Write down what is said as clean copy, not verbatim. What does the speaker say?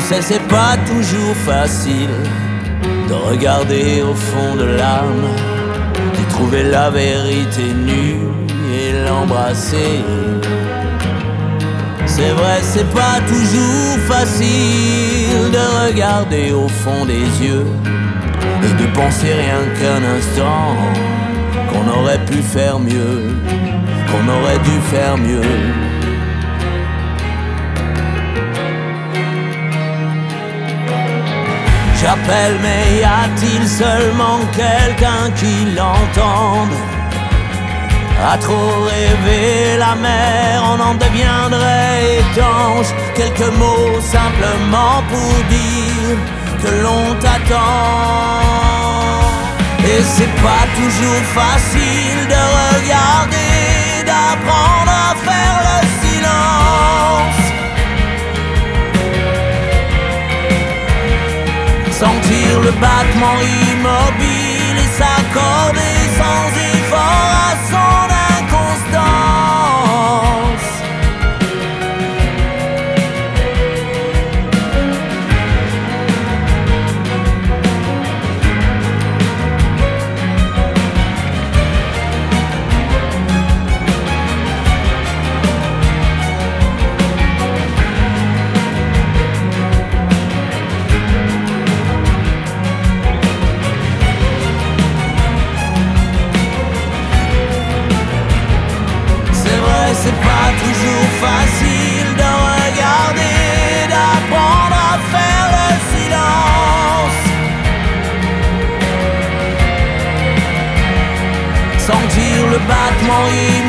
C'est pas toujours facile de regarder au fond de l'âme, de trouver la vérité nue et l'embrasser. C'est vrai, c'est pas toujours facile de regarder au fond des yeux et de penser rien qu'un instant qu'on aurait pu faire mieux, qu'on aurait dû faire mieux. J'appelle, mais y a-t-il seulement quelqu'un qui l'entende? À trop rêver la mer, on en deviendrait étanche. Quelques mots simplement pour dire que l'on t'attend. Et c'est pas toujours facile de regarder, d'apprendre à faire le silence. Sentir le battement immobile et s'accorder sans effort à son inconstance. C'est pas toujours facile de regarder, d'apprendre à faire le silence. Sentir le battement